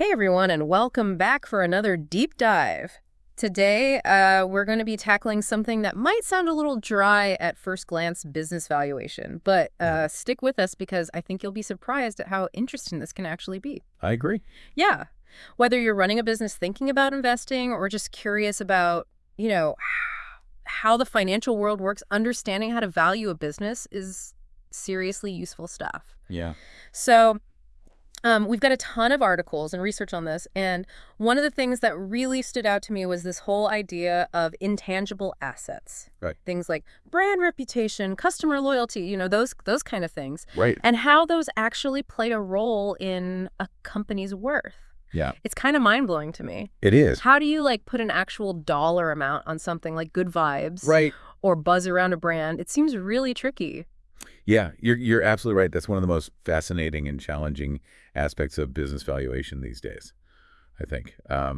Hey everyone, and welcome back for another deep dive. Today, we're going to be tackling something that might sound a little dry at first glance, business valuation, but stick with us because I think you'll be surprised at how interesting this can actually be. I agree. Yeah, whether you're running a business thinking about investing or just curious about, you know, how the financial world works, understanding how to value a business is seriously useful stuff. Yeah. So, we've got a ton of articles and research on this, and one of the things that really stood out to me was this whole idea of intangible assets. Right. Things like brand reputation, customer loyalty, those kind of things, Right. and how those actually play a role in a company's worth. Yeah. It's kind of mind-blowing to me. It is. How do you, put an actual dollar amount on something like good vibes Right. or buzz around a brand? It seems really tricky. Yeah, you're absolutely right. That's one of the most fascinating and challenging aspects of business valuation these days, I think.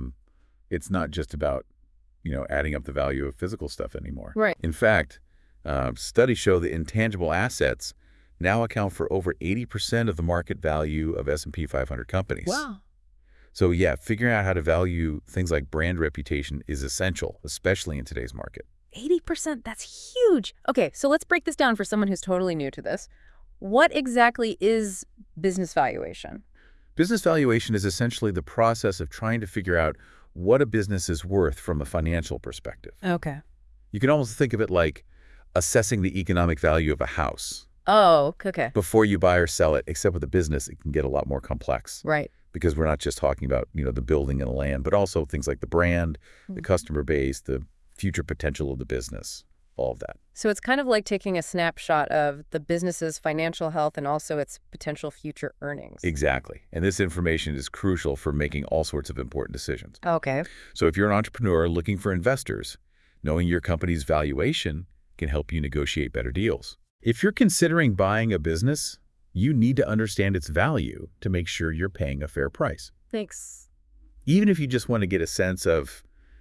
It's not just about, adding up the value of physical stuff anymore. Right. In fact, studies show that intangible assets now account for over 80% of the market value of S&P 500 companies. Wow. So yeah, figuring out how to value things like brand reputation is essential, especially in today's market. 80%, that's huge. Okay, so let's break this down for someone who's totally new to this. What exactly is business valuation? Business valuation is essentially the process of trying to figure out what a business is worth from a financial perspective. Okay. You can almost think of it like assessing the economic value of a house. Oh, okay. Before you buy or sell it, except with a business, it can get a lot more complex. Right. Because we're not just talking about, the building and the land, but also things like the brand, the customer base, the future potential of the business, all of that. So it's kind of like taking a snapshot of the business's financial health and also its potential future earnings. Exactly. And this information is crucial for making all sorts of important decisions. Okay. So if you're an entrepreneur looking for investors, knowing your company's valuation can help you negotiate better deals. If you're considering buying a business, you need to understand its value to make sure you're paying a fair price. Thanks. Even if you just want to get a sense of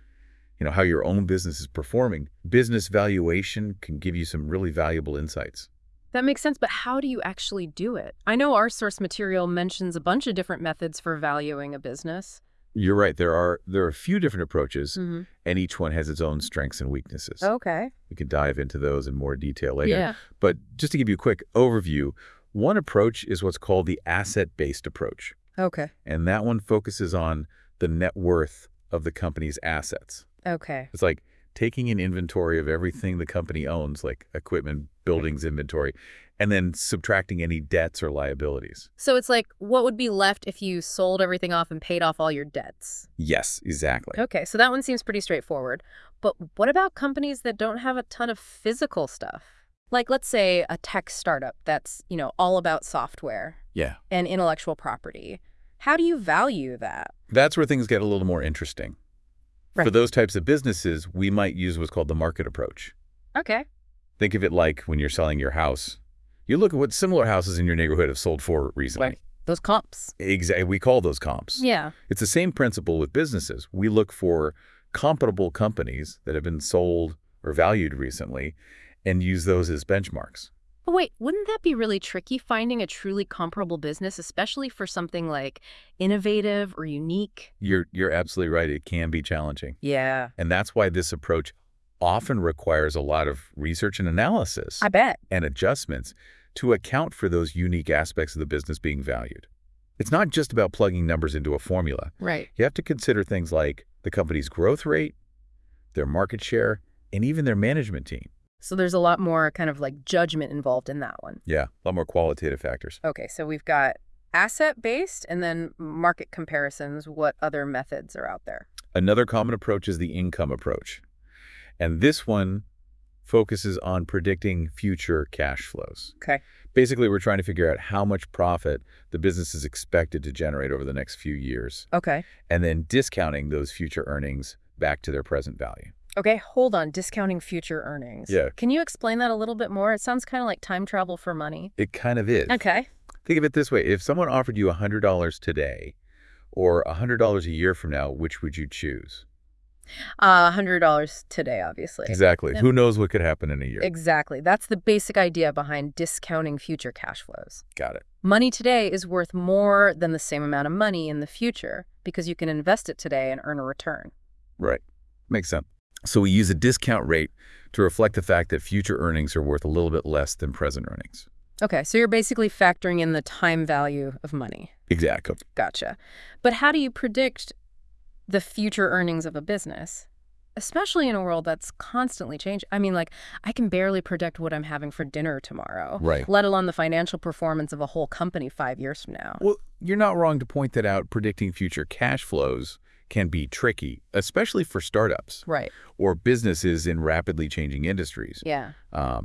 how your own business is performing, business valuation can give you some really valuable insights. That makes sense, but how do you actually do it? I know our source material mentions a bunch of different methods for valuing a business. You're right. There are a few different approaches, and each one has its own strengths and weaknesses. Okay. We can dive into those in more detail later. Yeah. But just to give you a quick overview, one approach is what's called the asset-based approach. Okay. And that one focuses on the net worth of the company's assets. Okay. It's like taking an inventory of everything the company owns, like equipment, buildings, inventory, and then subtracting any debts or liabilities. So it's like what would be left if you sold everything off and paid off all your debts? Yes, exactly. Okay, so that one seems pretty straightforward. But what about companies that don't have a ton of physical stuff? Like, let's say a tech startup that's, all about software Yeah. and intellectual property. How do you value that? That's where things get a little more interesting. Right. For those types of businesses, we might use what's called the market approach. Okay. Think of it like when you're selling your house. You look at what similar houses in your neighborhood have sold for recently. Right. Those comps. Exactly. We call those comps. Yeah. It's the same principle with businesses. We look for comparable companies that have been sold or valued recently and use those as benchmarks. But wait, wouldn't that be really tricky finding a truly comparable business, especially for something like innovative or unique? You're absolutely right. It can be challenging. Yeah. And that's why this approach often requires a lot of research and analysis. I bet. And adjustments to account for those unique aspects of the business being valued. It's not just about plugging numbers into a formula. Right. You have to consider things like the company's growth rate, their market share, and even their management team. So there's a lot more kind of like judgment involved in that one. Yeah, a lot more qualitative factors. Okay, so we've got asset-based and then market comparisons. What other methods are out there? Another common approach is the income approach. And this one focuses on predicting future cash flows. Okay. Basically, we're trying to figure out how much profit the business is expected to generate over the next few years, Okay. and then discounting those future earnings back to their present value. Okay, hold on. Discounting future earnings. Yeah. Can you explain that a little bit more? It sounds kind of like time travel for money. It kind of is. Okay. Think of it this way. If someone offered you $100 today or $100 a year from now, which would you choose? $100 today, obviously. Exactly. Yep. Who knows what could happen in a year? Exactly. That's the basic idea behind discounting future cash flows. Got it. Money today is worth more than the same amount of money in the future because you can invest it today and earn a return. Right. Makes sense. So we use a discount rate to reflect the fact that future earnings are worth a little bit less than present earnings. Okay, so you're basically factoring in the time value of money. Exactly. Gotcha. But how do you predict the future earnings of a business, especially in a world that's constantly changing? I mean, like, I can barely predict what I'm having for dinner tomorrow, Right. let alone the financial performance of a whole company 5 years from now. Well, you're not wrong to point that out. Predicting future cash flows can be tricky, especially for startups Right. or businesses in rapidly changing industries. Yeah.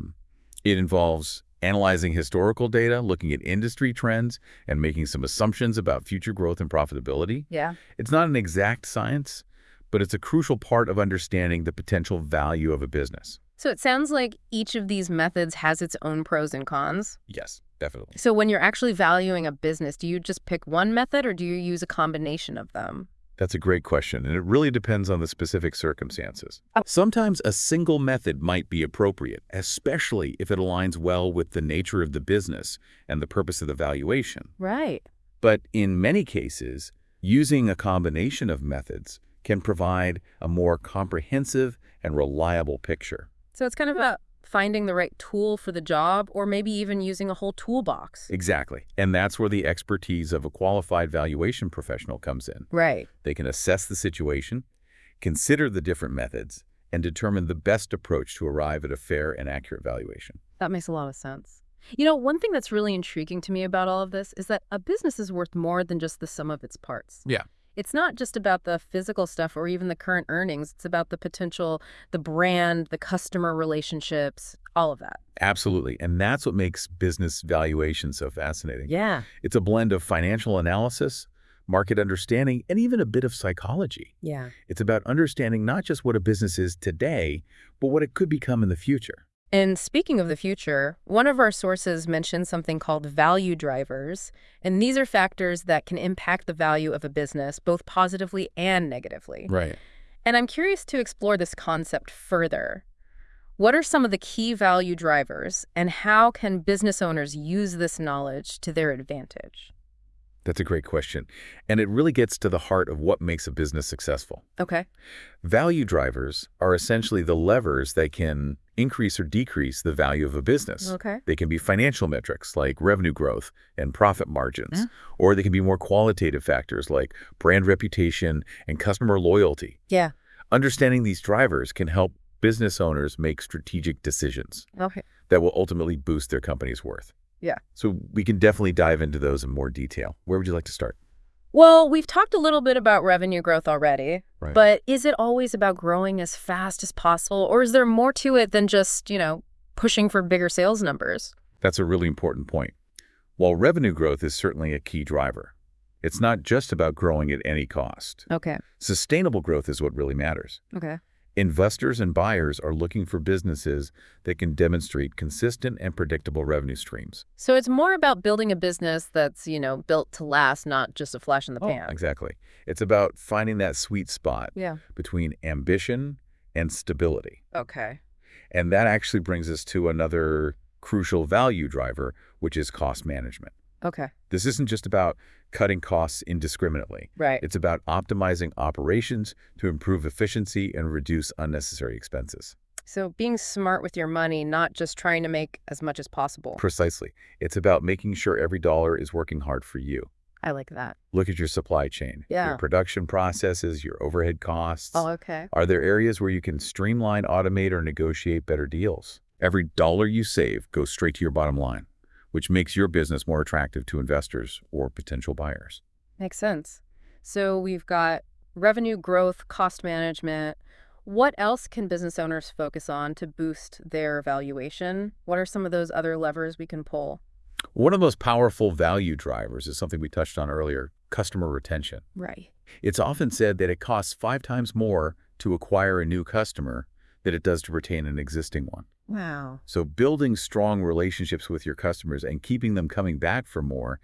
It involves analyzing historical data, looking at industry trends, and making some assumptions about future growth and profitability. Yeah. It's not an exact science, but it's a crucial part of understanding the potential value of a business. So it sounds like each of these methods has its own pros and cons. Yes, definitely. So when you're actually valuing a business, do you just pick one method or do you use a combination of them? That's a great question, and it really depends on the specific circumstances. Sometimes a single method might be appropriate, especially if it aligns well with the nature of the business and the purpose of the valuation. Right. But in many cases, using a combination of methods can provide a more comprehensive and reliable picture. So it's kind of about finding the right tool for the job or maybe even using a whole toolbox. Exactly. And that's where the expertise of a qualified valuation professional comes in. Right. They can assess the situation, consider the different methods, and determine the best approach to arrive at a fair and accurate valuation. That makes a lot of sense. You know, one thing that's really intriguing to me about all of this is that a business is worth more than just the sum of its parts. Yeah. It's not just about the physical stuff or even the current earnings. It's about the potential, the brand, the customer relationships, all of that. Absolutely. And that's what makes business valuation so fascinating. Yeah. It's a blend of financial analysis, market understanding, and even a bit of psychology. Yeah. It's about understanding not just what a business is today, but what it could become in the future. And speaking of the future, one of our sources mentioned something called value drivers, and these are factors that can impact the value of a business both positively and negatively. Right. And I'm curious to explore this concept further. What are some of the key value drivers, and how can business owners use this knowledge to their advantage? That's a great question. And it really gets to the heart of what makes a business successful. Okay. Value drivers are essentially the levers that can increase or decrease the value of a business. Okay. They can be financial metrics like revenue growth and profit margins, or they can be more qualitative factors like brand reputation and customer loyalty. Yeah. Understanding these drivers can help business owners make strategic decisions Okay. that will ultimately boost their company's worth. Yeah. So we can definitely dive into those in more detail. Where would you like to start? Well, we've talked a little bit about revenue growth already, Right. but is it always about growing as fast as possible, or is there more to it than just, pushing for bigger sales numbers? That's a really important point. While revenue growth is certainly a key driver, it's not just about growing at any cost. Okay. Sustainable growth is what really matters. Okay. Investors and buyers are looking for businesses that can demonstrate consistent and predictable revenue streams. So it's more about building a business that's, built to last, not just a flash in the pan. Exactly. It's about finding that sweet spot Yeah. between ambition and stability. Okay. And that actually brings us to another crucial value driver, which is cost management. Okay. This isn't just about cutting costs indiscriminately. Right. It's about optimizing operations to improve efficiency and reduce unnecessary expenses. So being smart with your money, not just trying to make as much as possible. Precisely. It's about making sure every dollar is working hard for you. I like that. Look at your supply chain, Yeah. your production processes, your overhead costs. Oh, okay. Are there areas where you can streamline, automate, or negotiate better deals? Every dollar you save goes straight to your bottom line, which makes your business more attractive to investors or potential buyers. Makes sense. So we've got revenue growth, cost management. What else can business owners focus on to boost their valuation? What are some of those other levers we can pull? One of the most powerful value drivers is something we touched on earlier, customer retention. Right. It's often said that it costs 5 times more to acquire a new customer than it does to retain an existing one. Wow. So building strong relationships with your customers and keeping them coming back for more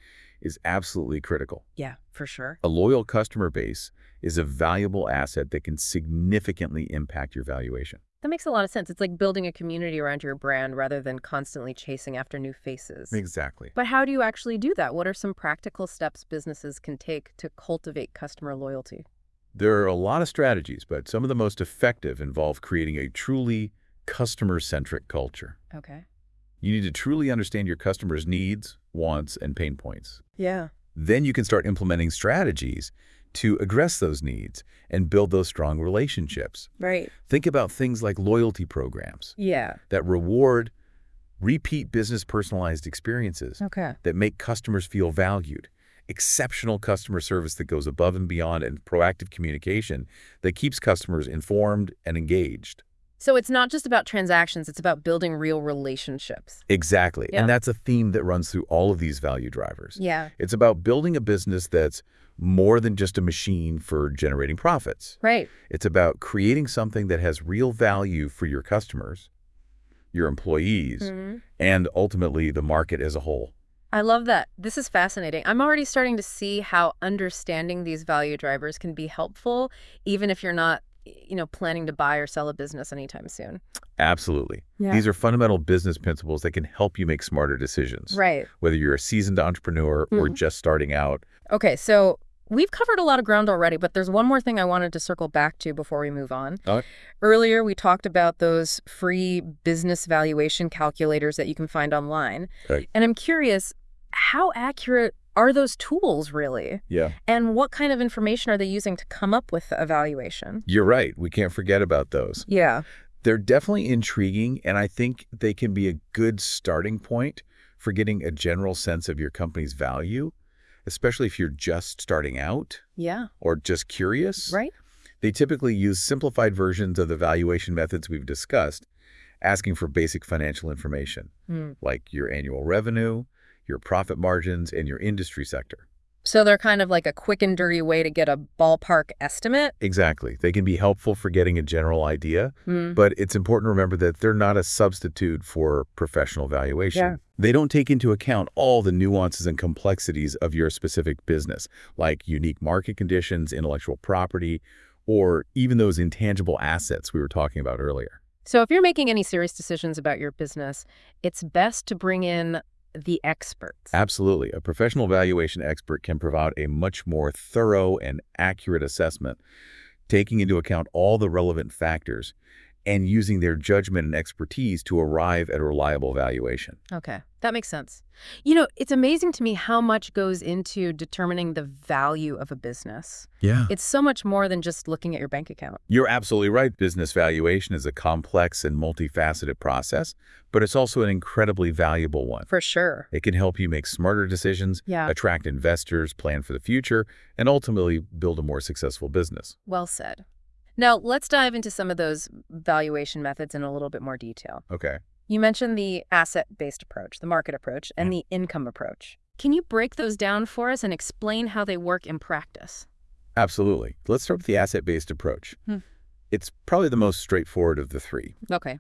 is absolutely critical. Yeah, for sure. A loyal customer base is a valuable asset that can significantly impact your valuation. That makes a lot of sense. It's like building a community around your brand rather than constantly chasing after new faces. Exactly. But how do you actually do that? What are some practical steps businesses can take to cultivate customer loyalty? There are a lot of strategies, but some of the most effective involve creating a truly customer-centric culture. Okay. You need to truly understand your customers' needs, wants, and pain points. Yeah. Then you can start implementing strategies to address those needs and build those strong relationships. Right. Think about things like loyalty programs Yeah. that reward repeat business personalized experiences Okay. that make customers feel valued, exceptional customer service that goes above and beyond, and proactive communication that keeps customers informed and engaged. So it's not just about transactions, it's about building real relationships. Exactly. Yeah. And that's a theme that runs through all of these value drivers. Yeah. It's about building a business that's more than just a machine for generating profits. Right. It's about creating something that has real value for your customers, your employees, and ultimately the market as a whole. I love that. This is fascinating. I'm already starting to see how understanding these value drivers can be helpful, even if you're not, planning to buy or sell a business anytime soon. Absolutely. Yeah. These are fundamental business principles that can help you make smarter decisions. Right. Whether you're a seasoned entrepreneur or just starting out. Okay, so we've covered a lot of ground already, but there's one more thing I wanted to circle back to before we move on. Earlier, we talked about those free business valuation calculators that you can find online. Right. And I'm curious, how accurate are those tools really? Yeah. And what kind of information are they using to come up with the evaluation? You're right. We can't forget about those. Yeah. They're definitely intriguing, and I think they can be a good starting point for getting a general sense of your company's value, especially if you're just starting out Yeah. or just curious. Right. They typically use simplified versions of the valuation methods we've discussed, asking for basic financial information, like your annual revenue, your profit margins, and your industry sector. So they're kind of like a quick and dirty way to get a ballpark estimate? Exactly. They can be helpful for getting a general idea, but it's important to remember that they're not a substitute for professional valuation. Yeah. They don't take into account all the nuances and complexities of your specific business, like unique market conditions, intellectual property, or even those intangible assets we were talking about earlier. So if you're making any serious decisions about your business, it's best to bring in the experts. Absolutely. A professional valuation expert can provide a much more thorough and accurate assessment, taking into account all the relevant factors and using their judgment and expertise to arrive at a reliable valuation. Okay, that makes sense. It's amazing to me how much goes into determining the value of a business. Yeah. It's so much more than just looking at your bank account. You're absolutely right. Business valuation is a complex and multifaceted process, but it's also an incredibly valuable one. For sure. It can help you make smarter decisions, Yeah. attract investors, plan for the future, and ultimately build a more successful business. Well said. Now, let's dive into some of those valuation methods in a little bit more detail. Okay. You mentioned the asset-based approach, the market approach, and the income approach. Can you break those down for us and explain how they work in practice? Absolutely. Let's start with the asset-based approach. It's probably the most straightforward of the three. Okay.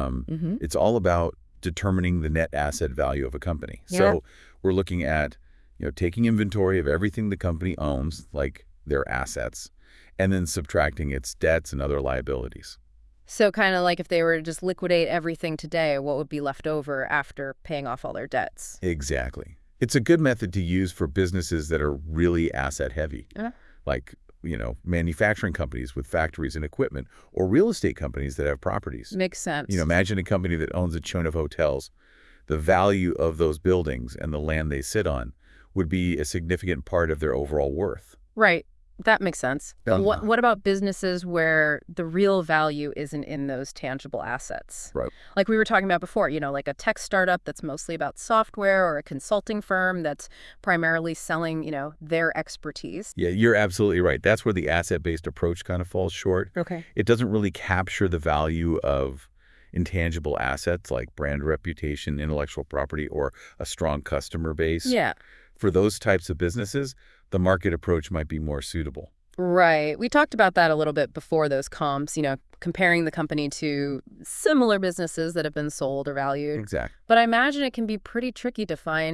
It's all about determining the net asset value of a company. Yeah. So we're looking at, taking inventory of everything the company owns, like their assets, and then subtracting its debts and other liabilities. So kind of like if they were to just liquidate everything today, what would be left over after paying off all their debts? Exactly. It's a good method to use for businesses that are really asset heavy, like, manufacturing companies with factories and equipment, or real estate companies that have properties. Makes sense. Imagine a company that owns a chain of hotels. The value of those buildings and the land they sit on would be a significant part of their overall worth. Right. That makes sense. But what about businesses where the real value isn't in those tangible assets? Right. Like we were talking about before, like a tech startup that's mostly about software, or a consulting firm that's primarily selling, their expertise. Yeah, you're absolutely right. That's where the asset-based approach kind of falls short. Okay. It doesn't really capture the value of intangible assets like brand reputation, intellectual property, or a strong customer base. Yeah. For those types of businesses, the market approach might be more suitable. Right. We talked about that a little bit before, those comps, comparing the company to similar businesses that have been sold or valued. Exactly. But I imagine it can be pretty tricky to find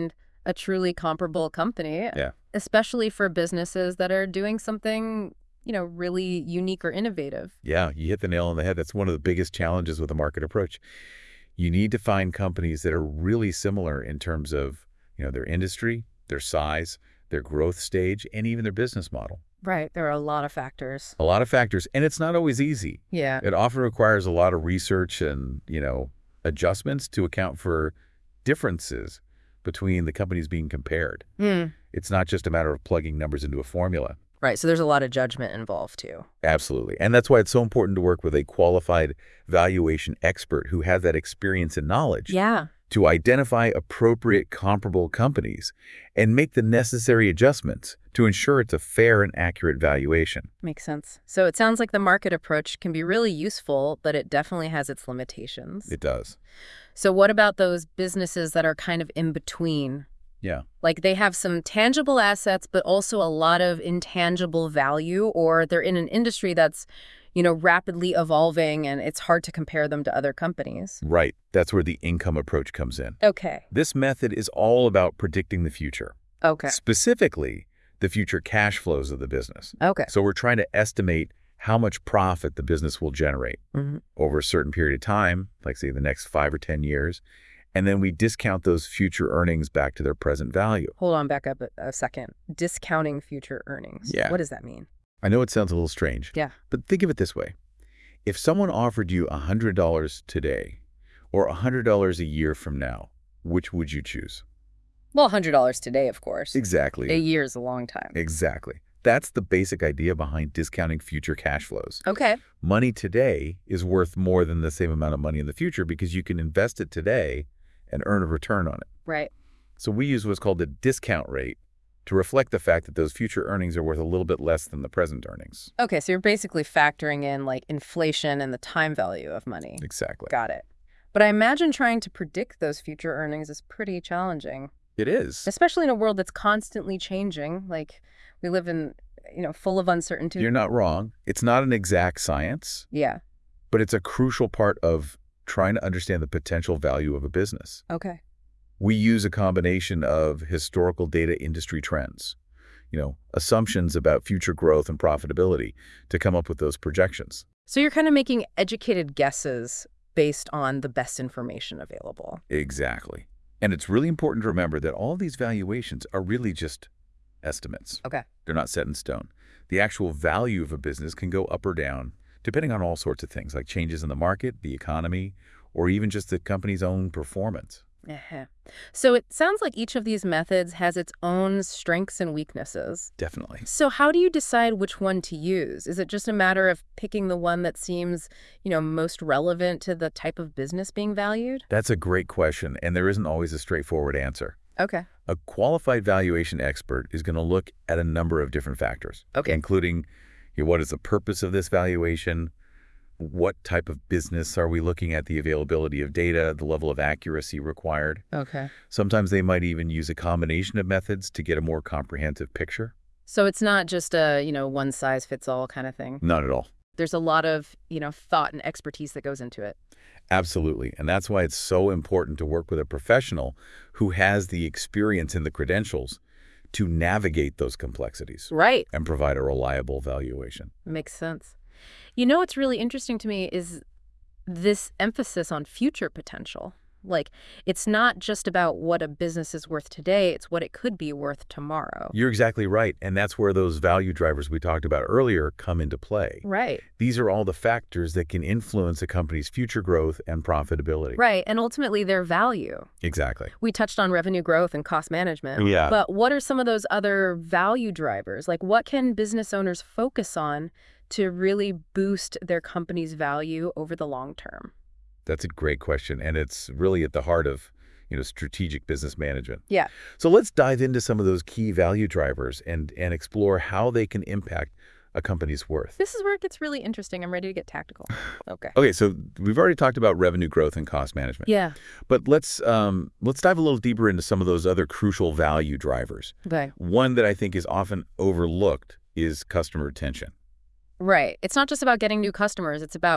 a truly comparable company, Yeah. especially for businesses that are doing something, really unique or innovative. Yeah, you hit the nail on the head. That's one of the biggest challenges with the market approach. You need to find companies that are really similar in terms of, their industry, their size, their growth stage, and even their business model. Right. There are a lot of factors. A lot of factors, and it's not always easy. Yeah. It often requires a lot of research and, adjustments to account for differences between the companies being compared. It's not just a matter of plugging numbers into a formula. Right. So there's a lot of judgment involved, too. Absolutely. And that's why it's so important to work with a qualified valuation expert who has that experience and knowledge Yeah. to identify appropriate comparable companies and make the necessary adjustments to ensure it's a fair and accurate valuation. Makes sense. So it sounds like the market approach can be really useful, but it definitely has its limitations. It does. So what about those businesses that are kind of in between? Yeah. Like they have some tangible assets, but also a lot of intangible value, or they're in an industry that's, rapidly evolving and it's hard to compare them to other companies. Right. That's where the income approach comes in. Okay. This method is all about predicting the future. Okay. Specifically, the future cash flows of the business. Okay. So we're trying to estimate how much profit the business will generate over a certain period of time, like say the next 5 or 10 years. And then we discount those future earnings back to their present value. Hold on, back up a second. Discounting future earnings. Yeah. What does that mean? I know it sounds a little strange. Yeah. But think of it this way. If someone offered you $100 today or $100 a year from now, which would you choose? Well, $100 today, of course. Exactly. A year is a long time. Exactly. That's the basic idea behind discounting future cash flows. Okay. Money today is worth more than the same amount of money in the future because you can invest it today and earn a return on it. Right. So we use what's called the discount rate to reflect the fact that those future earnings are worth a little bit less than the present earnings. Okay, so you're basically factoring in like inflation and the time value of money. Exactly. Got it. But I imagine trying to predict those future earnings is pretty challenging, It is. especially in a world that's constantly changing. Like we live in, full of uncertainty. You're not wrong. It's not an exact science, Yeah. but it's a crucial part of trying to understand the potential value of a business. Okay. We use a combination of historical data industry trends, assumptions about future growth and profitability to come up with those projections. So you're kind of making educated guesses based on the best information available. Exactly. And it's really important to remember that all these valuations are really just estimates. Okay. They're not set in stone. The actual value of a business can go up or down, depending on all sorts of things like changes in the market, the economy, or even just the company's own performance. Uh-huh. So it sounds like each of these methods has its own strengths and weaknesses. Definitely. So how do you decide which one to use? Is it just a matter of picking the one that seems, most relevant to the type of business being valued? That's a great question, and there isn't always a straightforward answer. Okay. A qualified valuation expert is going to look at a number of different factors, Okay. including what is the purpose of this valuation, what type of business are we looking at, the availability of data, the level of accuracy required. Okay. Sometimes they might even use a combination of methods to get a more comprehensive picture. So it's not just a, one-size-fits-all kind of thing. Not at all. There's a lot of, thought and expertise that goes into it. Absolutely. And that's why it's so important to work with a professional who has the experience and the credentials to navigate those complexities Right. and provide a reliable valuation. Makes sense. What's really interesting to me is this emphasis on future potential. Like, it's not just about what a business is worth today, it's what it could be worth tomorrow. You're exactly right. And that's where those value drivers we talked about earlier come into play. Right. These are all the factors that can influence a company's future growth and profitability. Right. And ultimately, their value. Exactly. We touched on revenue growth and cost management. Yeah. But what are some of those other value drivers? Like, what can business owners focus on to really boost their company's value over the long term? That's a great question. And it's really at the heart of, strategic business management. Yeah. So let's dive into some of those key value drivers and explore how they can impact a company's worth. This is where it gets really interesting. I'm ready to get tactical. Okay. Okay, so we've already talked about revenue growth and cost management. Yeah. But let's dive a little deeper into some of those other crucial value drivers. Okay. One that I think is often overlooked is customer retention. Right. It's not just about getting new customers. It's about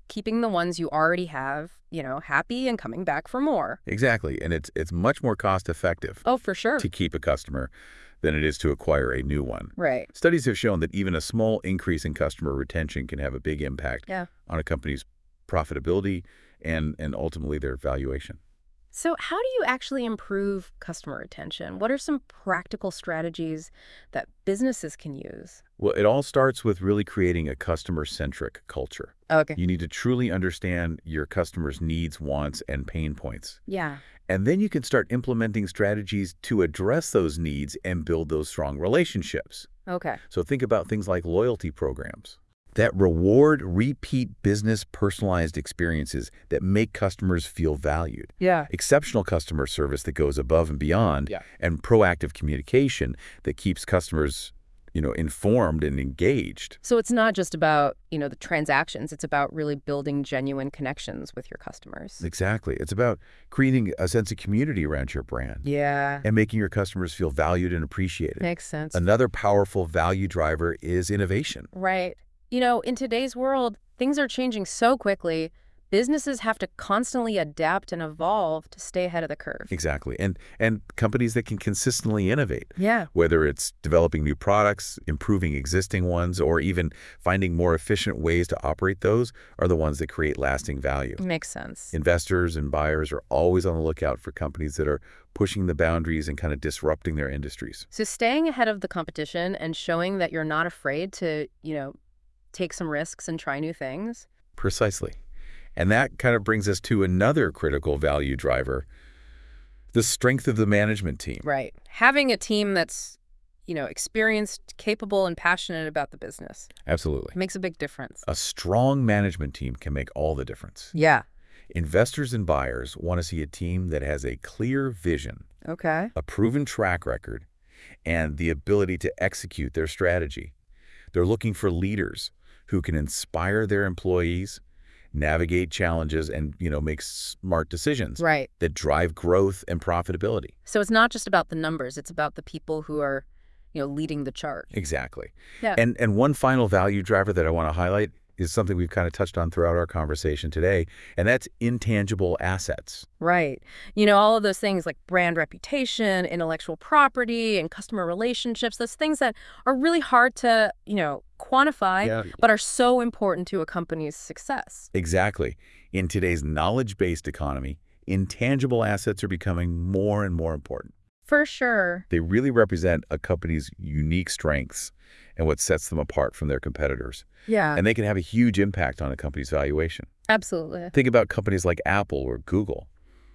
keeping the ones you already have, happy and coming back for more. Exactly. And it's much more cost effective Oh, for sure. to keep a customer than it is to acquire a new one. Right. Studies have shown that even a small increase in customer retention can have a big impact Yeah. on a company's profitability and ultimately their valuation. So how do you actually improve customer retention? What are some practical strategies that businesses can use? Well, it all starts with really creating a customer-centric culture. Okay. You need to truly understand your customers' needs, wants, and pain points. Yeah. And then you can start implementing strategies to address those needs and build those strong relationships. Okay. So think about things like loyalty programs that reward repeat business personalized experiences that make customers feel valued. Yeah. Exceptional customer service that goes above and beyond, Yeah. and proactive communication that keeps customers, informed and engaged. So it's not just about, the transactions. It's about really building genuine connections with your customers. Exactly. It's about creating a sense of community around your brand Yeah. and making your customers feel valued and appreciated. Makes sense. Another powerful value driver is innovation. Right. In today's world, things are changing so quickly. Businesses have to constantly adapt and evolve to stay ahead of the curve. Exactly. And companies that can consistently innovate, Yeah. whether it's developing new products, improving existing ones, or even finding more efficient ways to operate those are the ones that create lasting value. Makes sense. Investors and buyers are always on the lookout for companies that are pushing the boundaries and kind of disrupting their industries. So staying ahead of the competition and showing that you're not afraid to, take some risks and try new things. Precisely. And that kind of brings us to another critical value driver, the strength of the management team. Right. Having a team that's, experienced, capable, and passionate about the business Absolutely. makes a big difference. A strong management team can make all the difference. Yeah. Investors and buyers want to see a team that has a clear vision, Okay. a proven track record, and the ability to execute their strategy. They're looking for leaders who can inspire their employees, navigate challenges, and, make smart decisions Right. that drive growth and profitability. So it's not just about the numbers. It's about the people who are, leading the charge. Exactly. Yeah. And one final value driver that I want to highlight is something we've kind of touched on throughout our conversation today, and that's intangible assets. Right. All of those things like brand reputation, intellectual property, and customer relationships, those things that are really hard to, quantify, Yeah. but are so important to a company's success. Exactly. In today's knowledge-based economy, intangible assets are becoming more and more important. For sure. They really represent a company's unique strengths and what sets them apart from their competitors. Yeah. And they can have a huge impact on a company's valuation. Absolutely. Think about companies like Apple or Google.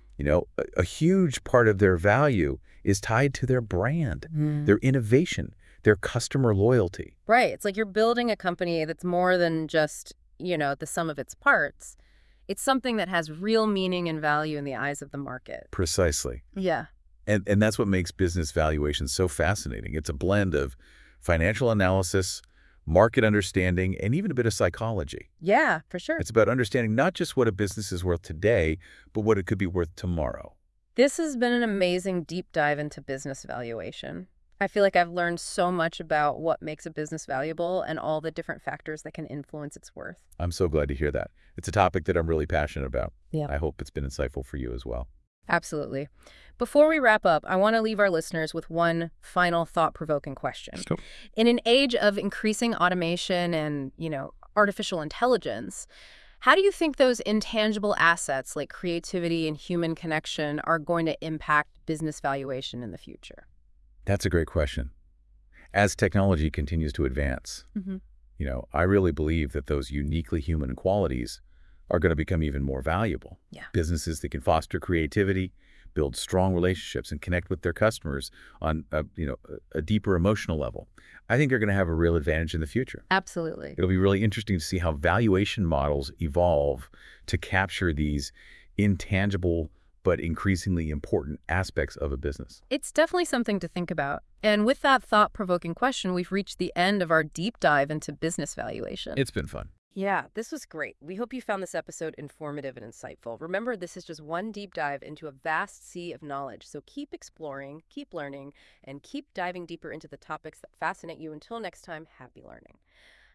A huge part of their value is tied to their brand, their innovation, their customer loyalty. Right. It's like you're building a company that's more than just, the sum of its parts. It's something that has real meaning and value in the eyes of the market. Precisely. Yeah. And that's what makes business valuation so fascinating. It's a blend of financial analysis, market understanding, and even a bit of psychology. Yeah, for sure. It's about understanding not just what a business is worth today, but what it could be worth tomorrow. This has been an amazing deep dive into business valuation. I feel like I've learned so much about what makes a business valuable and all the different factors that can influence its worth. I'm so glad to hear that. It's a topic that I'm really passionate about. Yeah. I hope it's been insightful for you as well. Absolutely. Before we wrap up, I want to leave our listeners with one final thought-provoking question. Let's go. In an age of increasing automation and, artificial intelligence, how do you think those intangible assets like creativity and human connection are going to impact business valuation in the future? That's a great question. As technology continues to advance, I really believe that those uniquely human qualities are going to become even more valuable. Yeah. Businesses that can foster creativity, build strong relationships, and connect with their customers on a deeper emotional level. I think they're going to have a real advantage in the future. Absolutely. It'll be really interesting to see how valuation models evolve to capture these intangible but increasingly important aspects of a business. It's definitely something to think about. And with that thought-provoking question, we've reached the end of our deep dive into business valuation. It's been fun. Yeah, this was great. We hope you found this episode informative and insightful. Remember, this is just one deep dive into a vast sea of knowledge. So keep exploring, keep learning, and keep diving deeper into the topics that fascinate you. Until next time, happy learning.